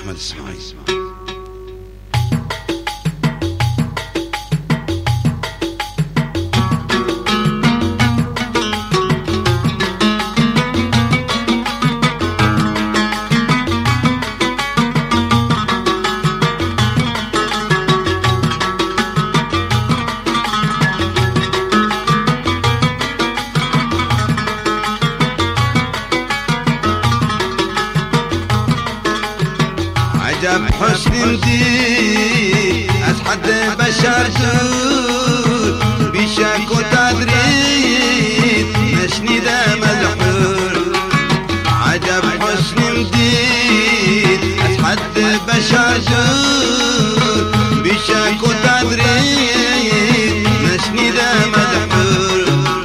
احمد اسماعیل. عجب حسن دي أسعد بشر دود بشك وتدريد نشني ذا مذحور. عجب حسن دي أسعد بشر دود بشك وتدريد نشني ذا مذحور.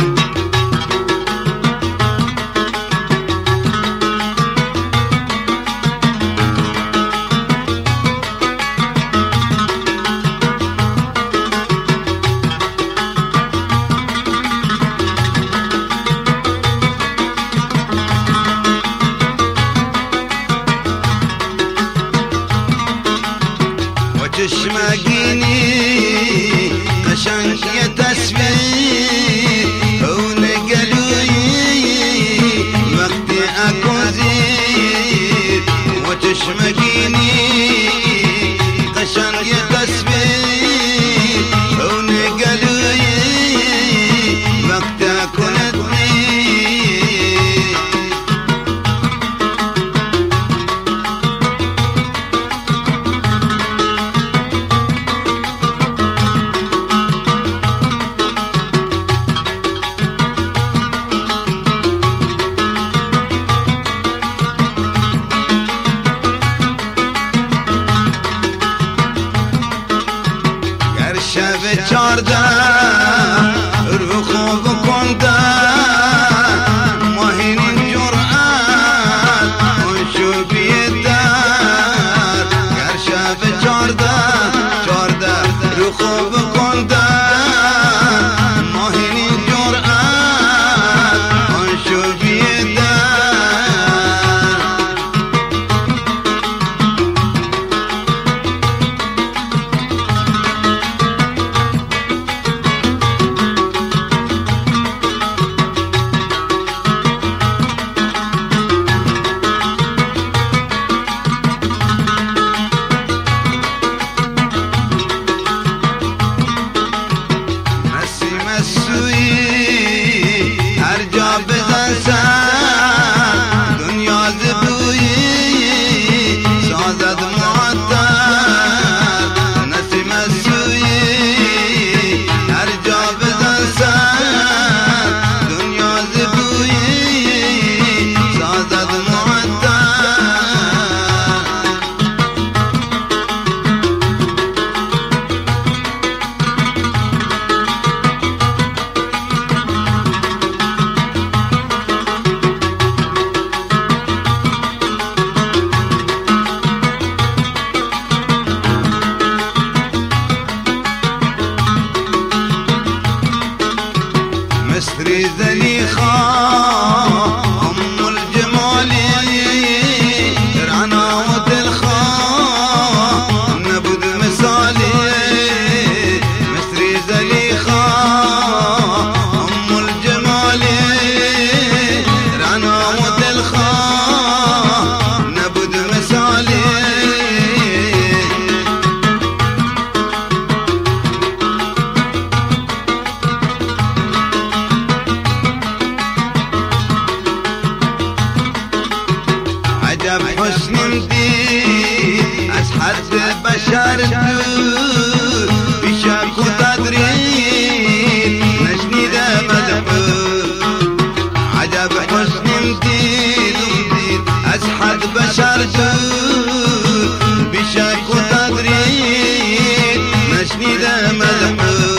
تشمقيني عشان يتسبيح ونقلوي وقتي اكون زين. وتشمقيني عشان يتسبيح ونقلوي وقتي اكون شب چارده رخوب کنده ماهین جرأت منشو بیدر. گر شب چارده رخوب کنده ماهین جرأت منشو بیدر. مصري زليخة أم الجمال رعناوة الخاء نبذ مثالي. مصري زليخة أم الجمال رعناوة الخاء نبذ مثالي. عجب حسن دي أسحد بشر دود بشك وتدريد نشني ذا مذحور. عجب حسن دي أسحد بشر دود بشك وتدريد نشني ذا مذحور.